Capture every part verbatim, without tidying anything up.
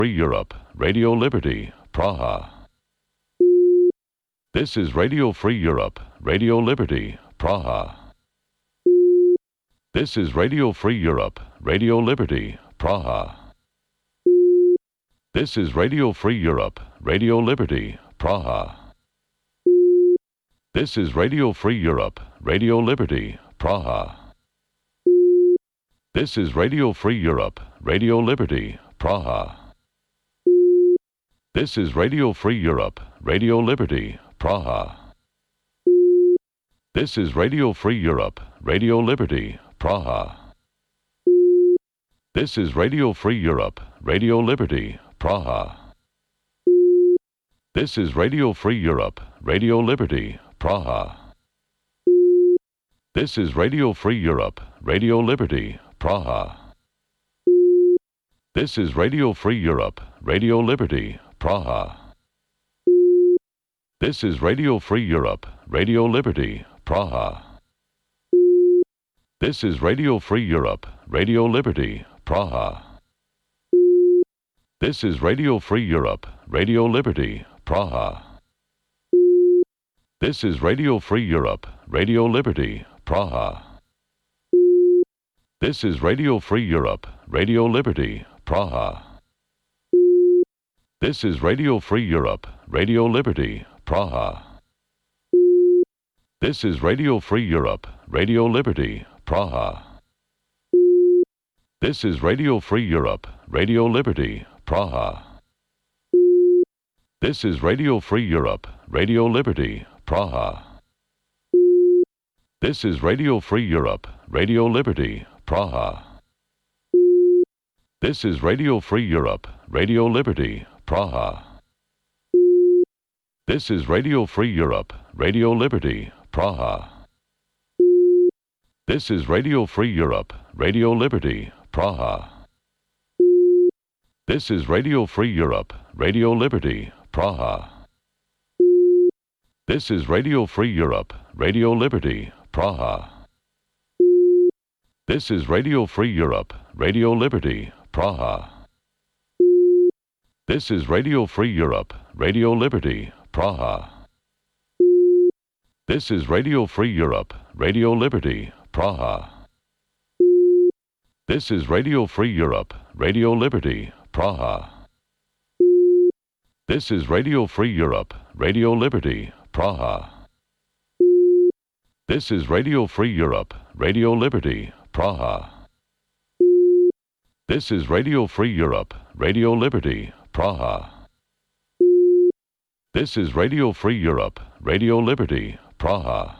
Free Europe, Radio Liberty, Praha. This is Radio Free Europe, Radio Liberty, Praha. This is Radio Free Europe, Radio Liberty, Praha. This is Radio Free Europe, Radio Liberty, Praha. This is Radio Free Europe, Radio Liberty, Praha. This is Radio Free Europe, Radio Liberty, Praha. This is Radio Free Europe, Radio Liberty, Praha. This is Radio Free Europe, Radio Liberty, Praha. This is Radio Free Europe, Radio Liberty, Praha. This is Radio Free Europe, Radio Liberty, Praha. This is Radio Free Europe, Radio Liberty, Praha. This is Radio Free Europe, Radio Liberty, Praha. This is Radio Free Europe, Radio Liberty, Praha. This is Radio Free Europe, Radio Liberty, Praha. This is Radio Free Europe, Radio Liberty, Praha. This is Radio Free Europe, Radio Liberty, Praha. This is Radio Free Europe, Radio Liberty, Praha. This is Radio Free Europe, Radio Liberty, Praha. This is Radio Free Europe, Radio Liberty, Praha. This is Radio Free Europe, Radio Liberty, Praha. This is Radio Free Europe, Radio Liberty, Praha. This is Radio Free Europe, Radio Liberty, Praha. This is Radio Free Europe, Radio Liberty, Praha. This is Radio Free Europe, Radio Liberty, Praha. This is Radio Free Europe, Radio Liberty, Praha. This is Radio Free Europe, Radio Liberty, Praha. This is Radio Free Europe, Radio Liberty, Praha. This is Radio Free Europe, Radio Liberty, Praha. This is Radio Free Europe, Radio Liberty, Praha. This is Radio Free Europe, Radio Liberty, Praha. This is Radio Free Europe, Radio Liberty, Praha. This is Radio Free Europe, Radio Liberty, Praha. This is Radio Free Europe, Radio Liberty, Praha. This is Radio Free Europe, Radio Liberty, Praha. This is Radio Free Europe, Radio Liberty, Praha.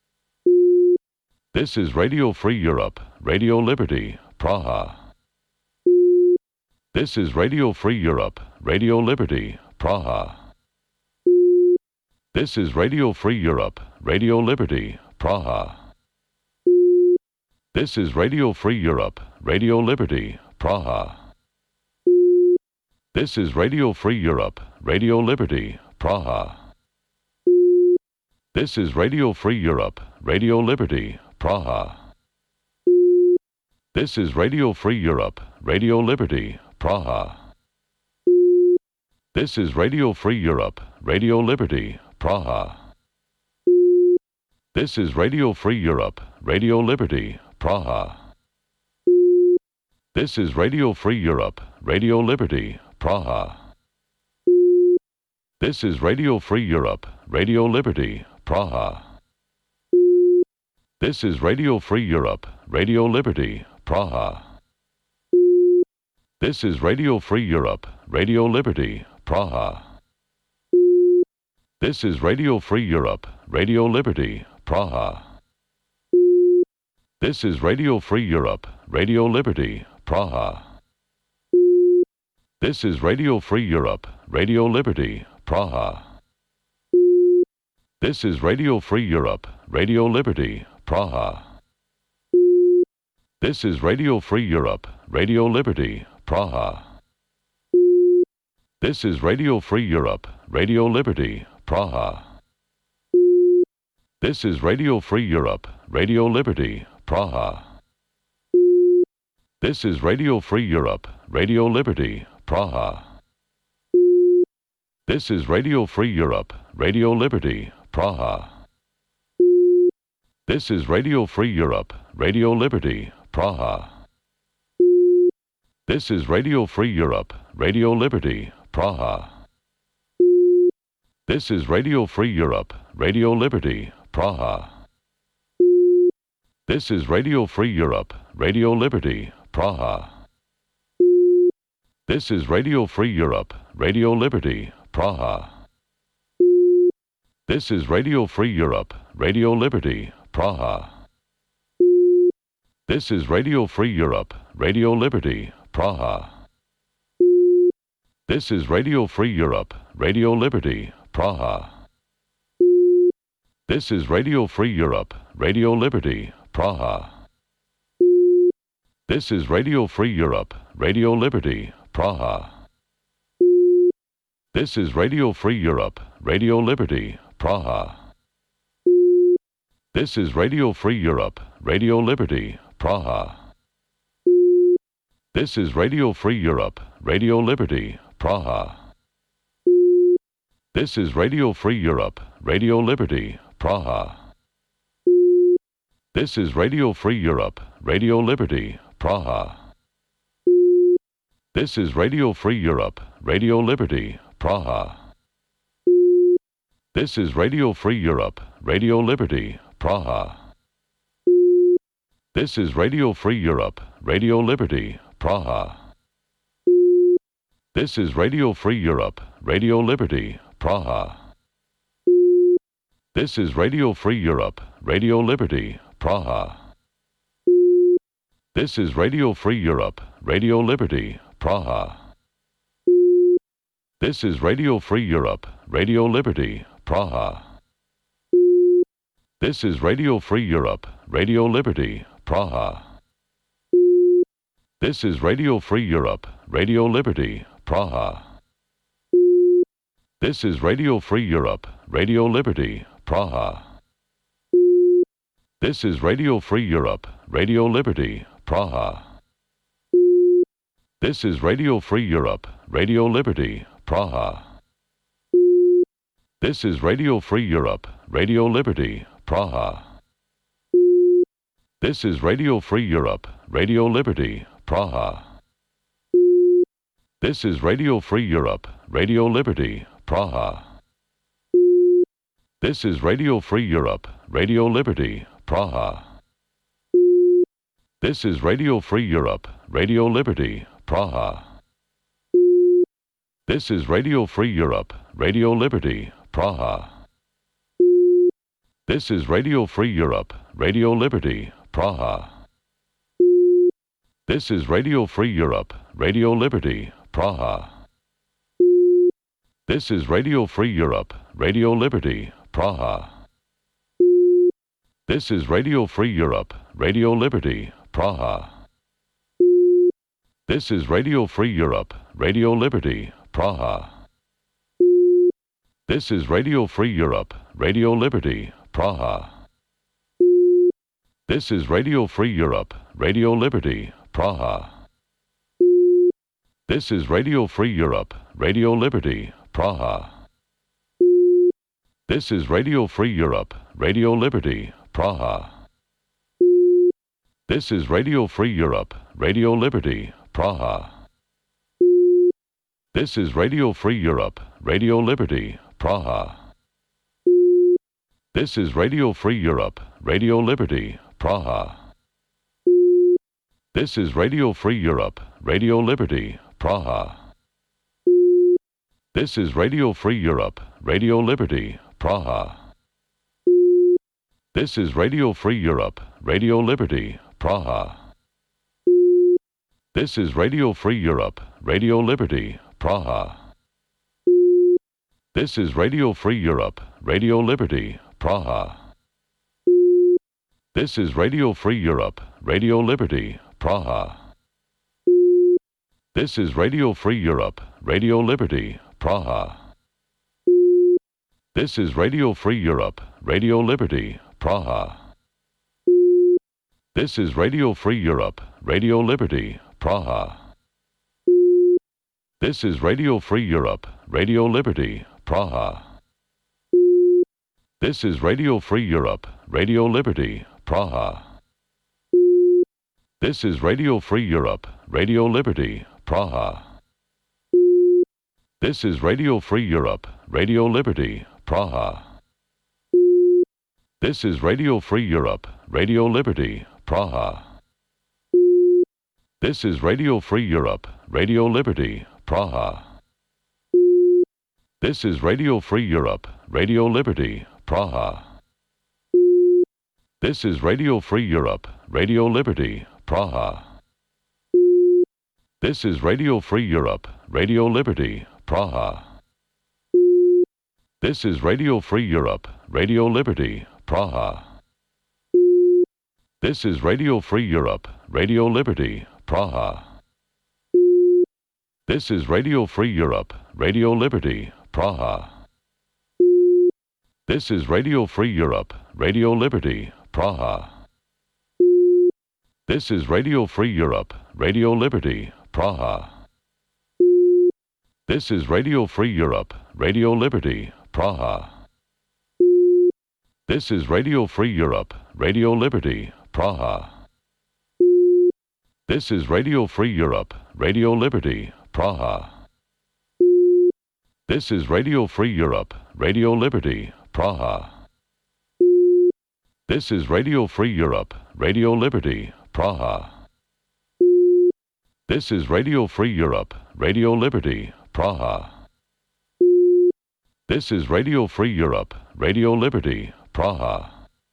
This is Radio Free Europe, Radio Liberty, Praha. This is Radio Free Europe, Radio Liberty, Praha. This is Radio Free Europe, Radio Liberty, Praha. This is Radio Free Europe, Radio Liberty, Praha. This is Radio Free Europe, Radio Liberty, Praha. This is Radio Free Europe, Radio Liberty, Praha. This is Radio Free Europe, Radio Liberty, Praha. This is Radio Free Europe, Radio Liberty, Praha. This is Radio Free Europe, Radio Liberty, Praha. This is Radio Free Europe, Radio Liberty, Praha. This is Radio Free Europe, Radio Liberty, Praha. This is Radio Free Europe, Radio Liberty, Praha. This is Radio Free Europe, Radio Liberty, Praha. This is Radio Free Europe, Radio Liberty, Praha. This is Radio Free Europe, Radio Liberty, Praha. This is Radio Free Europe, Radio Liberty, Praha. This is Radio Free Europe, Radio Liberty, Praha. This is Radio Free Europe, Radio Liberty, Praha. This is Radio Free Europe, Radio Liberty, Praha. This is Radio Free Europe, Radio Liberty, Praha. This is Radio Free Europe, Radio Liberty, Praha. This is Radio Free Europe, Radio Liberty, Praha. This is Radio Free Europe, Radio Liberty, Praha. This is Radio Free Europe, Radio Liberty, Praha. This is Radio Free Europe, Radio Liberty, Praha. This is Radio Free Europe, Radio Liberty, Praha. This is Radio Free Europe, Radio Liberty, Praha. This is Radio Free Europe, Radio Liberty, Praha. This is Radio Free Europe, Radio Liberty, Praha. This is Radio Free Europe, Radio Liberty, Praha. This is Radio Free Europe, Radio Liberty, Praha. This is Radio Free Europe, Radio Liberty, Praha. This is Radio Free Europe, Radio Liberty, Praha. This is Radio Free Europe, Radio Liberty, Praha. This is Radio Free Europe, Radio Liberty, Praha. This is Radio Free Europe, Radio Liberty, Praha. This is Radio Free Europe, Radio Liberty, Praha. This is Radio Free Europe, Radio Liberty, Praha. This is Radio Free Europe, Radio Liberty, Praha. This is Radio Free Europe, Radio Liberty, Praha. This is Radio Free Europe, Radio Liberty, Praha. This is Radio Free Europe, Radio Liberty, Praha. This is Radio Free Europe, Radio Liberty, Praha. This is Radio Free Europe, Radio Liberty, Praha. This is Radio Free Europe, Radio Liberty, Praha. This is Radio Free Europe, Radio Liberty, Praha. This is Radio Free Europe, Radio Liberty, Praha. This is Radio Free Europe, Radio Liberty, Praha. This is Radio Free Europe, Radio Liberty, Praha. This is Radio Free Europe, Radio Liberty, Praha. This is Radio Free Europe, Radio Liberty, Praha. This is Radio Free Europe, Radio Liberty, Praha. This is Radio Free Europe, Radio Liberty, Praha. This is Radio Free Europe, Radio Liberty, Praha. This is Radio Free Europe, Radio Liberty, Praha. This is Radio Free Europe, Radio Liberty, Praha. This is Radio Free Europe, Radio Liberty, Praha. This is Radio Free Europe, Radio Liberty, Praha. This is Radio Free Europe, Radio Liberty, Praha. This is Radio Free Europe, Radio Liberty, Praha. This is Radio Free Europe, Radio Liberty, Praha. This is Radio Free Europe, Radio Liberty, Praha. This is Radio Free Europe, Radio Liberty, Praha. This is Radio Free Europe, Radio Liberty, Praha. This is Radio Free Europe, Radio Liberty, Praha. This is Radio Free Europe, Radio Liberty, Praha. This is Radio Free Europe, Radio Liberty, Praha. This is Radio Free Europe, Radio Liberty, Praha. This is Radio Free Europe, Radio Liberty, Praha. This is Radio Free Europe, Radio Liberty, Praha. This is Radio Free Europe, Radio Liberty, Praha. This is Radio Free Europe, Radio Liberty, Praha. This is Radio Free Europe, Radio Liberty, Praha. This is Radio Free Europe, Radio Liberty, Praha. This is Radio Free Europe, Radio Liberty, Praha. This is Radio Free Europe, Radio Liberty, Praha. This is Radio Free Europe, Radio Liberty, Praha. This is Radio Free Europe, Radio Liberty, Praha. This is Radio Free Europe, Radio Liberty, Praha. This is Radio Free Europe, Radio Liberty, Praha. This is Radio Free Europe, Radio Liberty, Praha. This is Radio Free Europe, Radio Liberty, Praha. This is Radio Free Europe, Radio Liberty, Praha. This is Radio Free Europe, Radio Liberty, Praha. This is Radio Free Europe, Radio Liberty, Praha. This is Radio Free Europe, Radio Liberty, Praha. This is Radio Free Europe, Radio Liberty, Praha. This is Radio Free Europe, Radio Liberty, Praha. This is Radio Free Europe, Radio Liberty, Praha. This is Radio Free Europe, Radio Liberty, Praha. This is Radio Free Europe, Radio Liberty, Praha. This is Radio Free Europe, Radio Liberty, Praha. This is Radio Free Europe, Radio Liberty, Praha. This is Radio Free Europe, Radio Liberty, Praha. This is Radio Free Europe, Radio Liberty, Praha. This is Radio Free Europe, Radio Liberty, Praha. This is Radio Free Europe, Radio Liberty, Praha.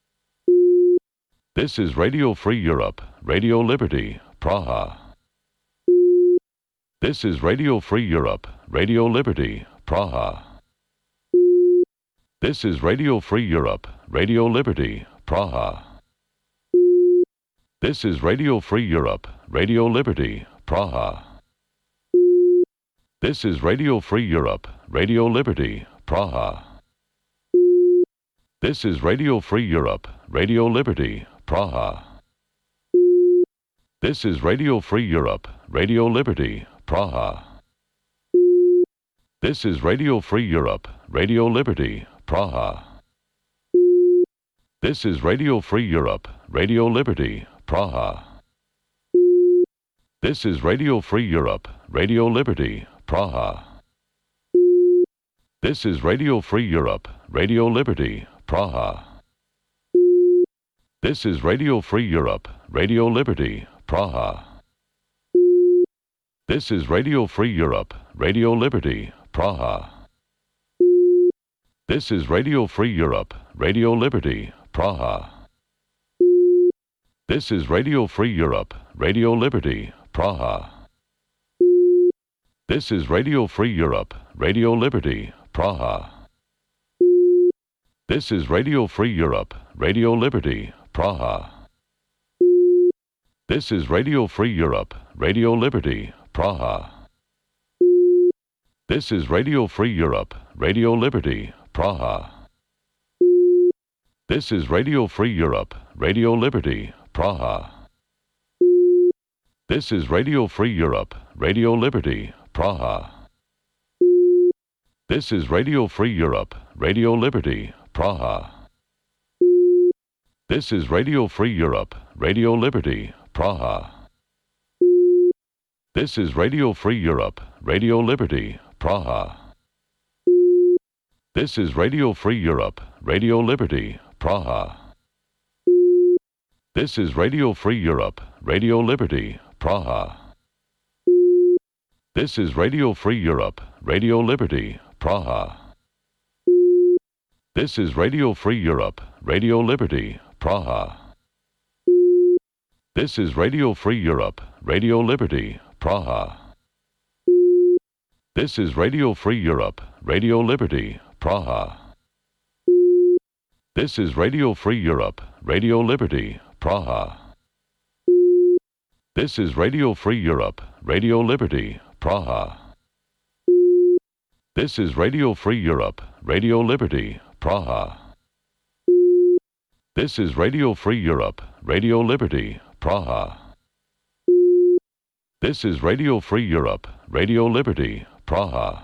This is Radio Free Europe, Radio Liberty, Praha. This is Radio Free Europe, Radio Liberty, Praha. This is Radio Free Europe, Radio Liberty, Praha. This is Radio Free Europe, Radio Liberty, Praha. This is Radio Free Europe, Radio Liberty, Praha. This is Radio Free Europe, Radio Liberty, Praha. This is Radio Free Europe, Radio Liberty, Praha. This is Radio Free Europe, Radio Liberty, Praha. This is Radio Free Europe, Radio Liberty, Praha. This is Radio Free Europe, Radio Liberty, Praha. This is Radio Free Europe, Radio Liberty, Praha. This is Radio Free Europe, Radio Liberty, Praha. This is Radio Free Europe, Radio Liberty, Praha. This is Radio Free Europe, Radio Liberty, Praha. This is Radio Free Europe, Radio Liberty, Praha. This is Radio Free Europe, Radio Liberty, Praha. This is Radio Free Europe, Radio Liberty, Praha. This is Radio Free Europe, Radio Liberty, Praha. This is Radio Free Europe, Radio Liberty, Praha. This is Radio Free Europe, Radio Liberty, Praha. This is Radio Free Europe, Radio Liberty, Praha. This is Radio Free Europe, Radio Liberty, Praha. This is Radio Free Europe, Radio Liberty, Praha. This is Radio Free Europe, Radio Liberty, Praha. This is Radio Free Europe, Radio Liberty, Praha. This is Radio Free Europe, Radio Liberty, Praha. This is Radio Free Europe, Radio Liberty, Praha. This is Radio Free Europe, Radio Liberty, Praha. This is Radio Free Europe, Radio Liberty, Praha. This is Radio Free Europe, Radio Liberty, Praha. This is Radio Free Europe, Radio Liberty, Praha. This is Radio Free Europe, Radio Liberty, Praha. This is Radio Free Europe, Radio Liberty, Praha. This is Radio Free Europe, Radio Liberty, Praha. This is Radio Free Europe, Radio Liberty, Praha.